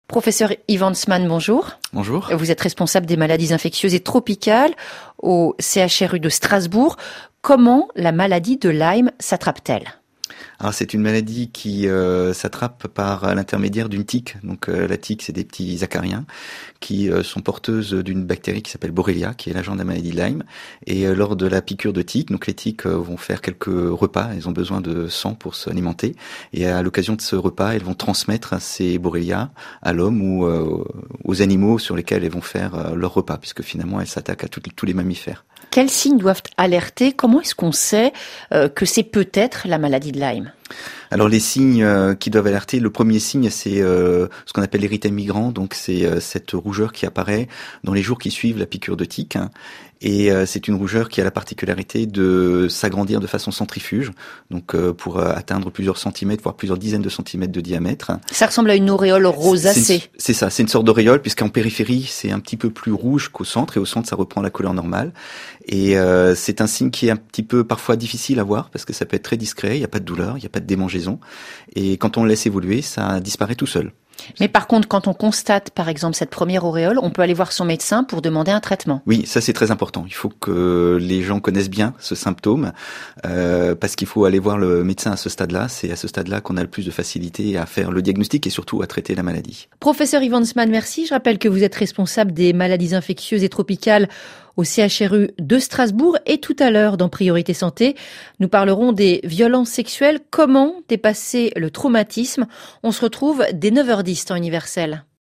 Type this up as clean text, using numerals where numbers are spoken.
Professeur Ivansman, bonjour. Bonjour. Vous êtes responsable des maladies infectieuses et tropicales au CHRU de Strasbourg. Comment la maladie de Lyme s'attrape-t-elle ? Alors c'est une maladie qui s'attrape par l'intermédiaire d'une tique. Donc la tique, c'est des petits acariens qui sont porteuses d'une bactérie qui s'appelle Borrelia, qui est l'agent de la maladie de Lyme. Et lors de la piqûre de tique, donc les tiques vont faire quelques repas. Elles ont besoin de sang pour s'alimenter. Et à l'occasion de ce repas, elles vont transmettre ces Borrelia à l'homme ou aux animaux sur lesquels elles vont faire leur repas, puisque finalement elles s'attaquent à tous les mammifères. Quels signes doivent alerter ? Comment est-ce qu'on sait que c'est peut-être la maladie de Lyme ? Alors les signes qui doivent alerter, le premier signe c'est ce qu'on appelle l'érythème migrant, donc c'est cette rougeur qui apparaît dans les jours qui suivent la piqûre de tique. Et c'est une rougeur qui a la particularité de s'agrandir de façon centrifuge, donc pour atteindre plusieurs centimètres, voire plusieurs dizaines de centimètres de diamètre. Ça ressemble à une auréole rosacée. C'est ça, c'est une sorte d'auréole, puisqu'en périphérie, c'est un petit peu plus rouge qu'au centre, et au centre, ça reprend la couleur normale. Et c'est un signe qui est un petit peu parfois difficile à voir, parce que ça peut être très discret, il n'y a pas de douleur, il n'y a pas de démangeaison. Et quand on le laisse évoluer, ça disparaît tout seul. Mais par contre, quand on constate, par exemple, cette première auréole, on peut aller voir son médecin pour demander un traitement. Oui, ça c'est très important. Il faut que les gens connaissent bien ce symptôme, parce qu'il faut aller voir le médecin à ce stade-là. C'est à ce stade-là qu'on a le plus de facilité à faire le diagnostic et surtout à traiter la maladie. Professeur Ivansman, merci. Je rappelle que vous êtes responsable des maladies infectieuses et tropicales au CHRU de Strasbourg. Et tout à l'heure, dans Priorité Santé, nous parlerons des violences sexuelles. Comment dépasser le traumatisme ? On se retrouve dès 9h10 temps universel.